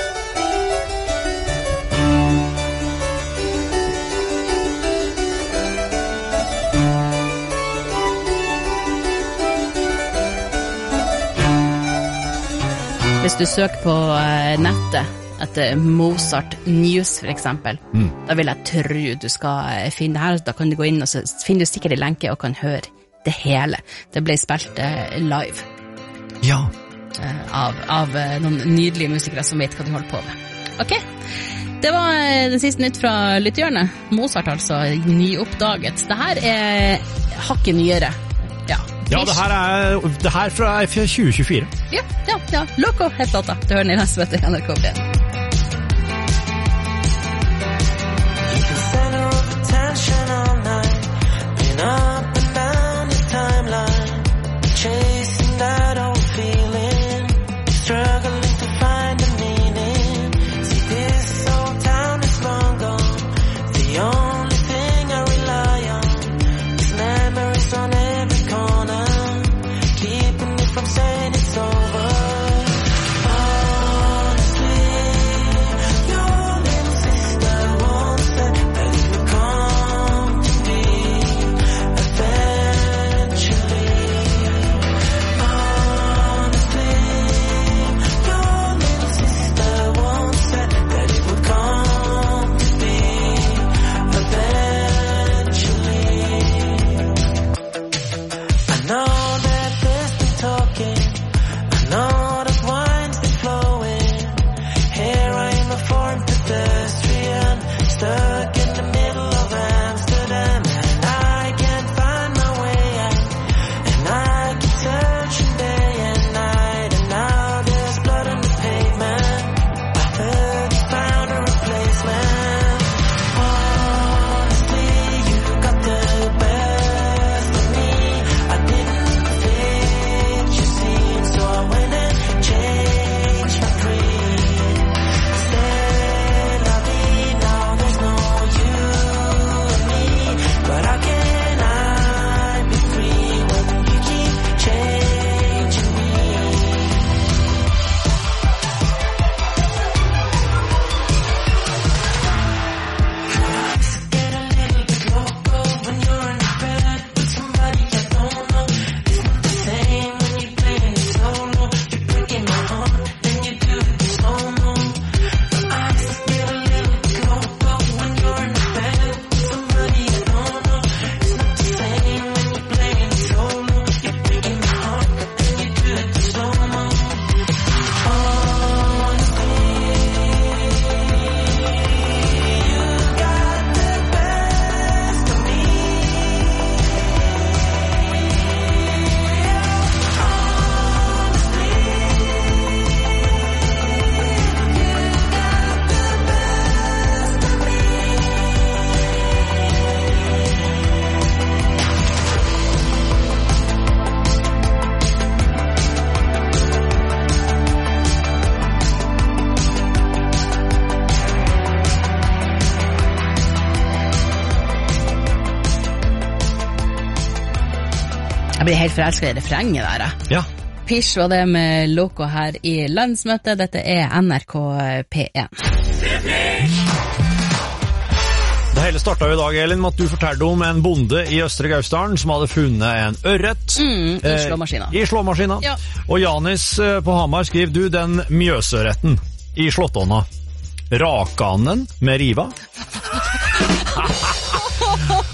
Hvis du søker på uh, nettet etter Mozart News for eksempel, mm. da vil jeg tro du skal uh, finne det her, da kan du gå inn og så finner du sikkert en lenke og kan høre det hele. Det ble spilt uh, live. Ja. Uh, av, av uh, noen nydelige musikere som vet hva de holder på med. Ok, det var uh, det siste nytt fra Lyttehjørnet. Mozart altså, nyoppdaget. Det her er hakket nyere. Ja. Ja, det her er det her fra tjue tjuefire. Ja, ja, ja. Loco, helt låta. Du hører den i Landsmøtet i N R K P. Jeg blir helt forelsket i refrenget der. Ja. Pish var det med Loco her i Landsmøtet. Dette er N R K P en. Det hele startet jo i dag, Elin, med at du fortalte om en bonde i Østre Gausdalen som hadde funnet en ørret mm, i slåmaskina. Eh, I slåmaskina. Ja. Og Janis på Hamar skriver du den mjøsørretten i slåttånda. Rakanen med riva.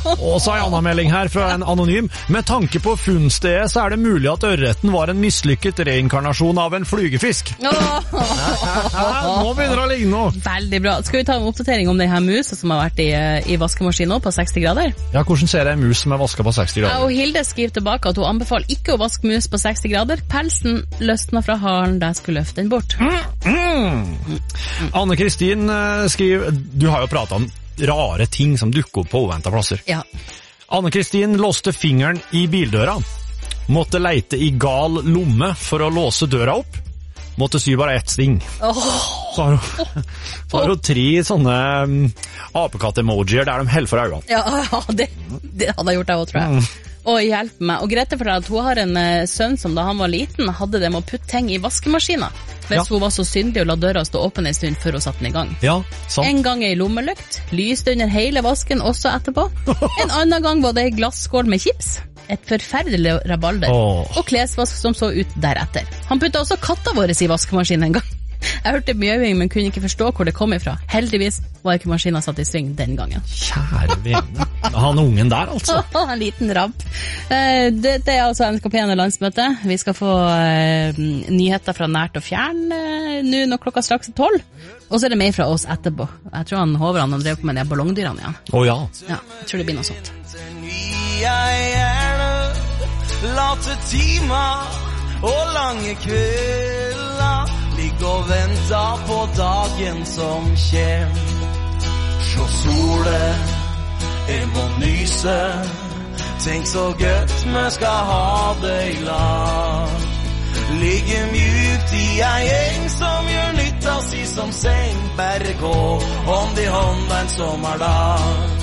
Og så har jeg en melding her fra en anonym. Med tanke på funnstedet så er det mulig at ørreten var en mislykket reinkarnasjon av en flygefisk. Nå begynner det å ligge noe. Veldig bra. Skal vi ta en oppdatering om den her musa som har vært i, i vaskemaskinen på seksti grader? Ja, hvordan ser jeg en mus som er vasket på seksti grader? Ja, og Hilde skriver tilbake at hun anbefaler ikke å vaske mus på seksti grader. Pelsen løsner fra halen da jeg skulle løfte den bort. Mm, mm. Anne-Kristin skriver, du har jo pratet om rare ting som dukker opp på uventet plasser. Ja. Anne-Kristin låste fingeren i bildøra. Måtte leite i gal lomme for å låse døra opp. Måtte sy bare ett sting. Oh. Så har hun, så har hun tre sånne um, apekatt-emojier der de holder for øynene. Ja, det, det hadde jeg gjort jeg også, tror jeg. Mm. Og hjelp meg. Og Grete forteller at hun har en uh, sønn som da han var liten hadde det med å putte ting i vaskemaskinen hvis ja. Hun var så syndig og la døra stå åpen en stund før hun satte den i gang. Ja, sant. En gang i lommelykt, lyste under hele vasken også etterpå. En annen gang var det en glasskål med chips, et forferdelig rabalder, oh. og klesvask som så ut deretter. Han putta også katta våre i vaskemaskinen en gang. Jeg hørte mjøving, men kunne ikke forstå hvor det kom ifra. Heldigvis var ikke maskinen satt i sving den gangen. Kjære vene. Han ungen der, altså. En liten rabb. Det, det er altså N R K P landsmøte. Vi skal få uh, nyheter fra nært og fjern uh, nå når klokka straks er tolv. Og så er det mer fra oss etterpå. Jeg tror han håper han drev på med de ballongdyrene igjen. Å oh, ja. Ja, jeg tror det blir noe sånt. Jeg gjerne late timer og lange kvelder ligg og venta på dagen som kjem. Sjå sole, jeg må nyse. Tenk så gøtt vi skal ha det i lag. Ligge mjukt i ei gjeng som gjør nytta si som seng. Bare gå hånd i hånd en sommerdag.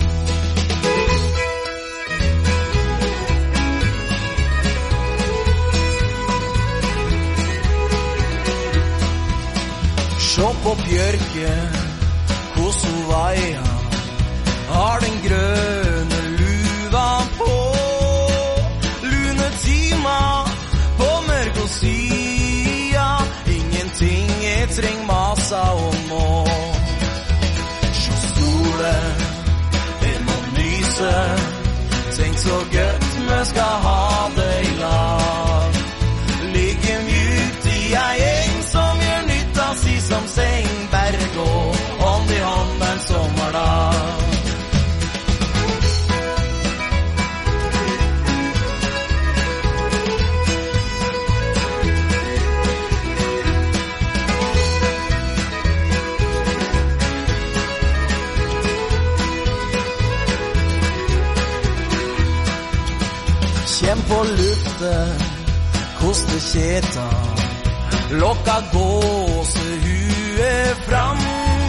Sjå på bjørke, hvordan hun veier, har den grønne luva på. Lune timer på mørk og sida, ingenting jeg treng masa om nå. Sjå stole, jeg må nyse, tenk så gøtt vi skal ha det i lag. Ligge mjukt i ei gjeng som gjør nytta si som seng, bare gå hånd i hånd en sommerdag. Kjem på luftet, koste kjeta, lokka gåse huet fram.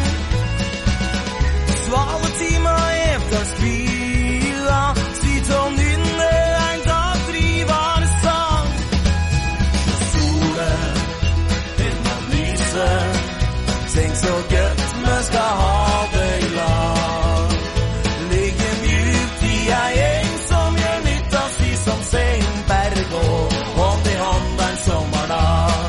Svaletima efter spila, sitt og nynne en dag driver sang. Sole, en må lyse, tenk så gøtt vi skal ha det i lag. Ligge mjukt i ei gjeng som gjør nytta si som seng, bare gå hånd i hånd en sommerdag.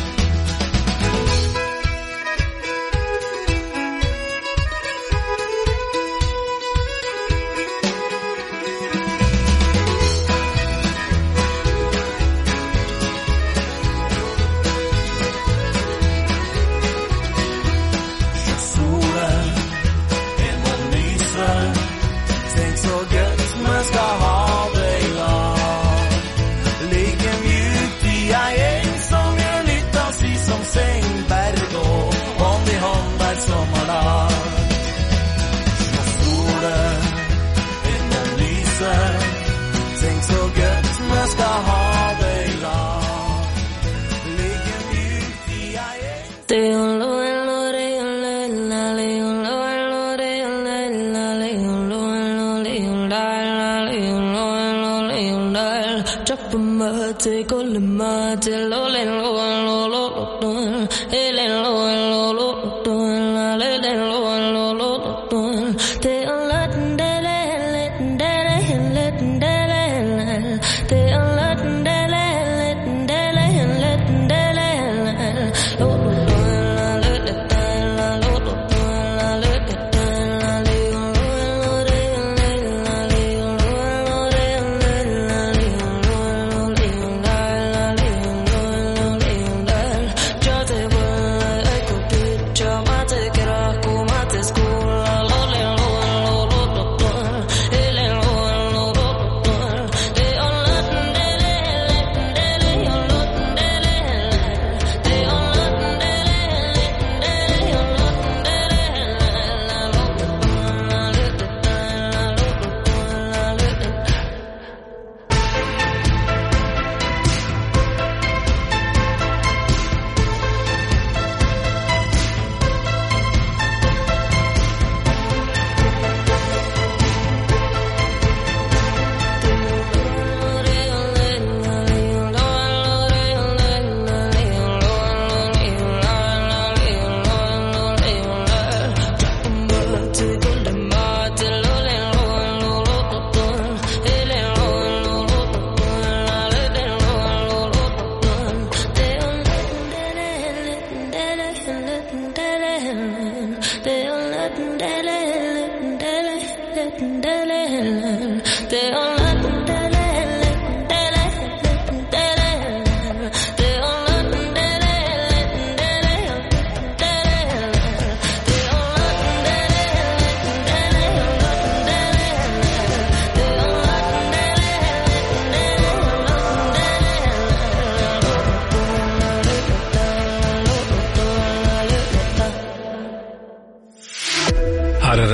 Take all the mud, lo le lo lo lo lo, ele lo lo lo lo, le le lo lo lo lo, te alla dele le dele le dele, te alla dele le dele le dele, lo lo lo le le lo lo lo le le le lo lo le le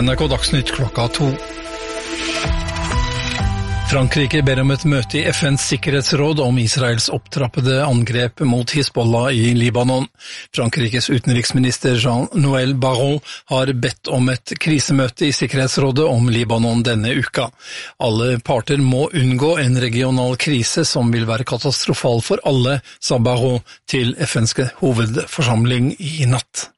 N R K Dagsnytt klokka to. Frankrike ber om et møte i F N's sikkerhetsråd om Israels opptrappede angrep mot Hizbollah i Libanon. Frankrikes utenriksminister Jean-Noël Barrot har bedt om et krisemøte i Sikkerhetsrådet om Libanon denne uka. Alle parter må unngå en regional krise som vil være katastrofal for alle, sa Barrot til F N's hovedforsamling i natt.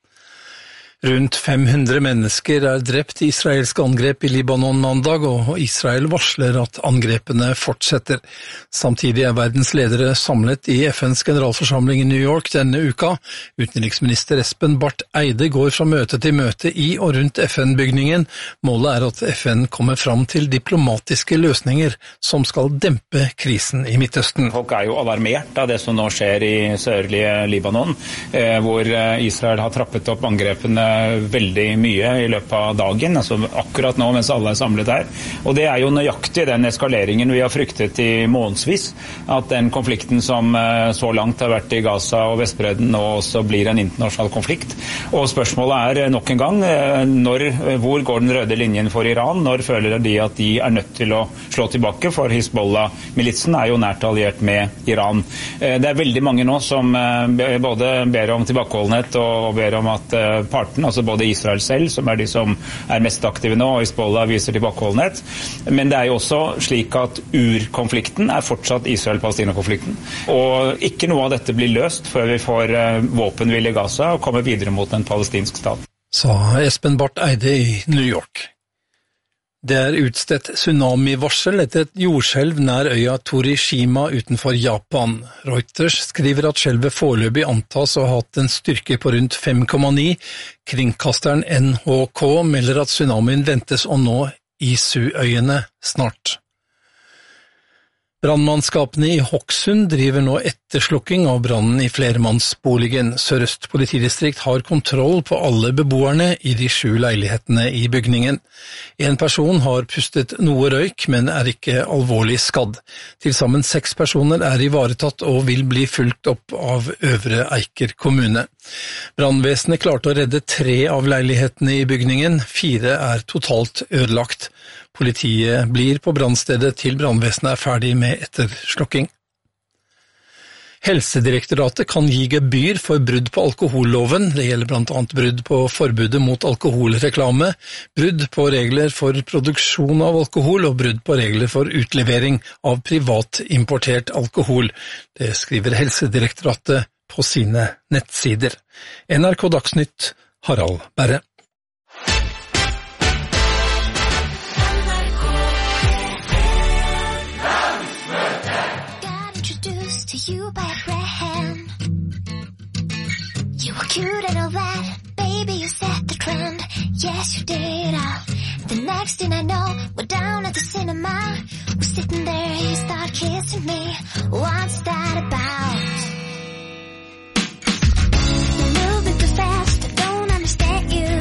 Rundt fem hundre mennesker er drept i israelske angrep i Libanon mandag, og Israel varsler at angrepene fortsetter. Samtidig er verdens ledere samlet i F N's generalforsamling i New York denne uka. Utenriksminister Espen Barth Eide går fra møte til møte i og rundt F N-bygningen. Målet er at F N kommer fram til diplomatiske løsninger som skal dempe krisen i Midtøsten. Folk er jo alarmert av det som nå skjer i sørlige Libanon, hvor Israel har trappet opp angrepene veldig mye i løpet av dagen, altså akkurat nå mens alle er samlet her. Og det er jo nøyaktig den eskaleringen vi har fryktet i månedsvis, at den konflikten som så langt har vært i Gaza og Vestbredden nå også blir en internasjonal konflikt. Og spørsmålet er nok en gang, når, hvor går den røde linjen for Iran? Når føler de at de er nødt til å slå tilbake? For Hizbollah-militsen er jo nært alliert med Iran. Det er veldig mange nå som både ber om tilbakeholdenhet og ber om at partene, altså både Israel selv, som er de som er mest aktive nå, og Hizbollah viser tilbakeholdenhet. Men det er jo også slik at urkonflikten er fortsatt Israel-Palestina-konflikten. Og ikke noe av dette blir løst før vi får våpenhvile i Gaza og kommer videre mot en palestinsk stat. Sa Espen Barth Eide i New York. Det er utstedt tsunamivarsel etter et jordskjelv nær øya Torishima utenfor Japan. Reuters skriver at skjelvet foreløpig antas å ha hatt en styrke på rundt fem komma ni. Kringkasteren N H K melder at tsunamien ventes å nå Izu-øyene snart. Brannmannskapene i Hokksund driver nå etterslukking av brannen i flermannsboligen. Sør-Øst politidistrikt har kontroll på alle beboerne i de sju leilighetene i bygningen. En person har pustet noe røyk, men er ikke alvorlig skadd. Til sammen seks personer er ivaretatt og vil bli fulgt opp av Øvre Eiker kommune. Brannvesenet klarte å redde tre av leilighetene i bygningen, fire er totalt ødelagt. Politiet blir på brannstedet til brannvesenet er ferdig med etterslukking. Helsedirektoratet kan gi gebyr for brudd på alkoholloven. Det gjelder blant annet brudd på forbudet mot alkoholreklame, brudd på regler for produksjon av alkohol og brudd på regler for utlevering av privat importert alkohol. Det skriver Helsedirektoratet på sine nettsider. N R K Dagsnytt, Harald Berre. You by a friend. You were cute and all that, baby, you set the trend. Yes, you did. Uh, the next thing I know, we're down at the cinema. We're sitting there, you start kissing me. What's that about? You're moving too fast, I don't understand you.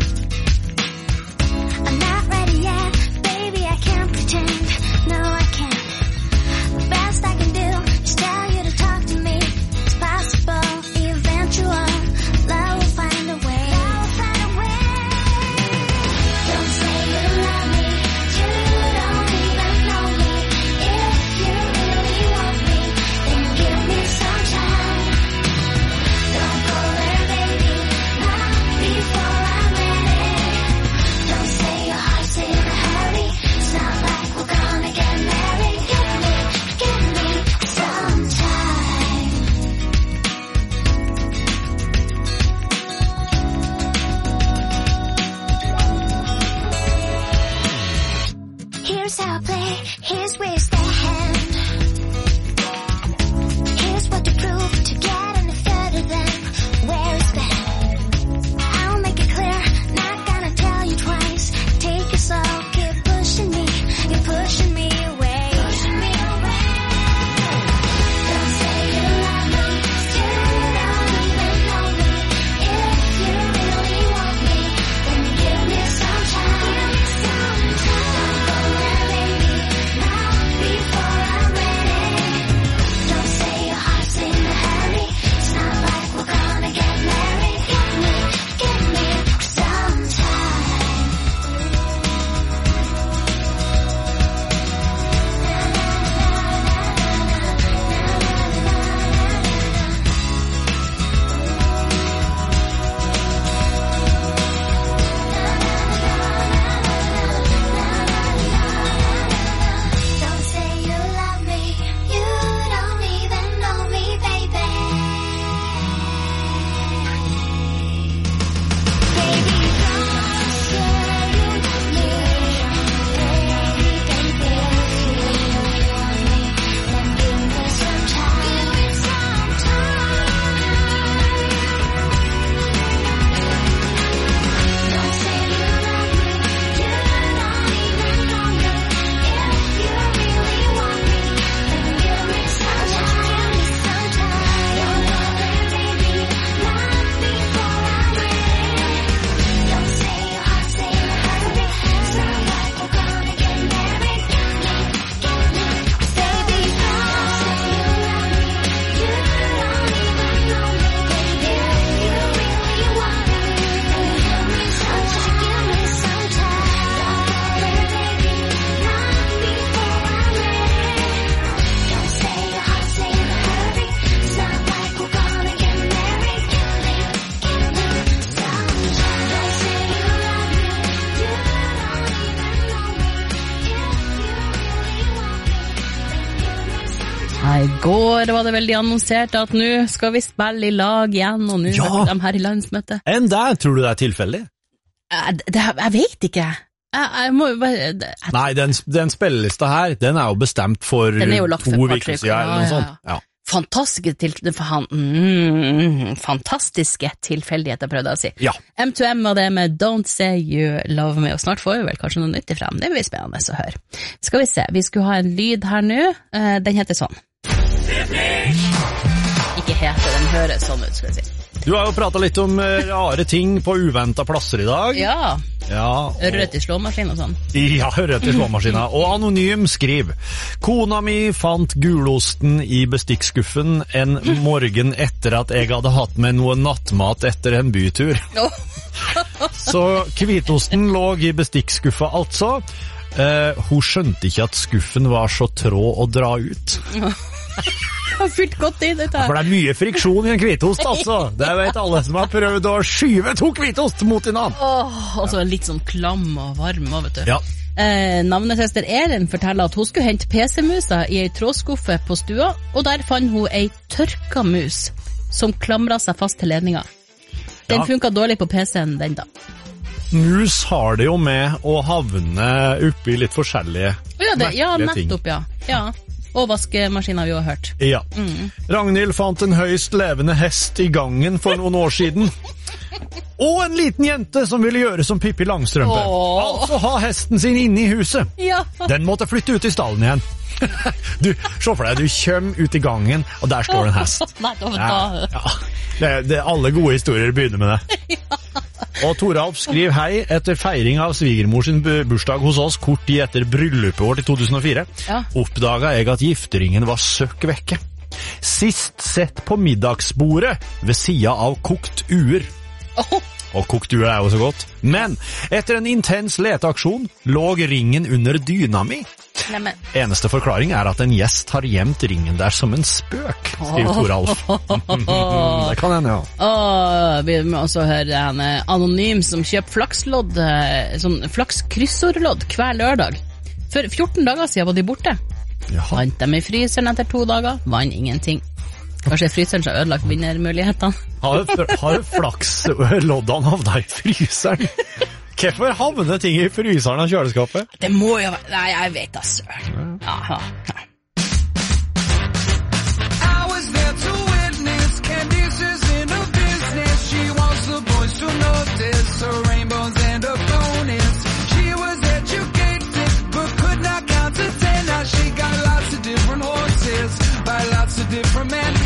I'm not ready yet, baby, I can't pretend. No, I can't. The best I can do is tell you to talk to me. It's possible, eventual. Love will find a way. Love will find a way. Don't say you love me. You don't even know me. If you really want me, then give me I går var det veldig annonsert at nå skal vi spille i lag igjen, og nå Ja. er de her i landsmøte. Enn der, tror du det er tilfeldig? Jeg, det, jeg vet ikke. Jeg, jeg må jo bare... Jeg, Nei, den, den spillelista her, den er jo bestemt for Den er jo lagt to for et par uker uker, siden, eller noe ja, ja, sånt. Ja. fantastiske, til, for han, mm, fantastiske tilfeldigheter, prøvde jeg å si. Ja. M to M var det med Don't Say You Love Me, og snart får vi vel kanskje noe nytt ifrem. Det blir spennende å høre. Skal vi se, vi skulle ha en lyd her nå. Eh, Den heter sånn. Ikke heter, den høres sånn ut, skal vi si. Du har jo pratet litt om eh, rare ting på uventet plasser i dag. Ja, Ja, og... ørret i slåmaskin og sånn. Ja, ørret i slåmaskina. Og Anonym skriver: Kona mi fant gulosten i bestikkskuffen en morgen etter at jeg hadde hatt med noe nattmat etter en bytur. Så kvitosten lå i bestikkskuffa altså. Eh, hun skjønte ikke at skuffen var så trå å dra ut. Har fylt godt i dette. For det er mye friksjon i en kvitost, altså. Det vet alle som har prøvd å skyve to kvitost mot hverandre. Åh, altså litt sånn klam og varm, vet du. Ja. Eh, navnesøster Elin forteller at hun skulle hente P C-musa i ei trådskuffe på stua, og der fant hun ei tørka mus som klamret seg fast til ledninga. Den Ja. funket dårlig på P C-en den da. Mus har det jo med å havne oppi litt forskjellige Ja, det, ja merkelige ting. nettopp, ja. ja. Og vaskemaskiner vi har hørt. Ja. Mm. Ragnhild fant en høyst levende hest i gangen for noen år siden. Og en liten jente som ville gjøre som Pippi Langstrømpe. Åh. Altså ha hesten sin inne i huset. Ja. Den måtte flytte ut i stallen igjen. Du, se for deg, du kommer ut i gangen, og der står en hest. Nei, da, Ja, da. ja. Det, det, alle gode historier begynner med det. Og Toralf skriver: hei, etter feiring av svigermor sin bu- bursdag hos oss kort tid etter bryllupet vårt i to tusen og fire, Ja. oppdaga jeg at gifteringen var søkk vekke. Sist sett på middagsbordet ved sida av kokt uer. Og kokt uer er jo så godt. Men etter en intens leteaksjon lå ringen under dyna mi. Neimen. Eneste forklaring er at en gjest har gjemt ringen der som en spøk, skriver Toralf. Det kan hende, ja. Åh, vi må også høre en eh, anonym som kjøper flakslodd, eh, sånn flakskryssordlodd hver lørdag. For fjorten dager siden var de borte. Vant dem i fryseren etter to dager, vann ingenting. Kanskje fryseren som har ødelagt vinnermulighetene. Har, har flaksloddene havnet i fryseren? Hvorfor havner ting i fryseren av kjøleskapet? Det må jo være... Nei, jeg vet da, søren. Aha. I was there to witness Candice's inner business. She wants the boys to notice her rainbows and her bonus. She was educated but could not count to ten. Now she got lots of different horses by lots of different men.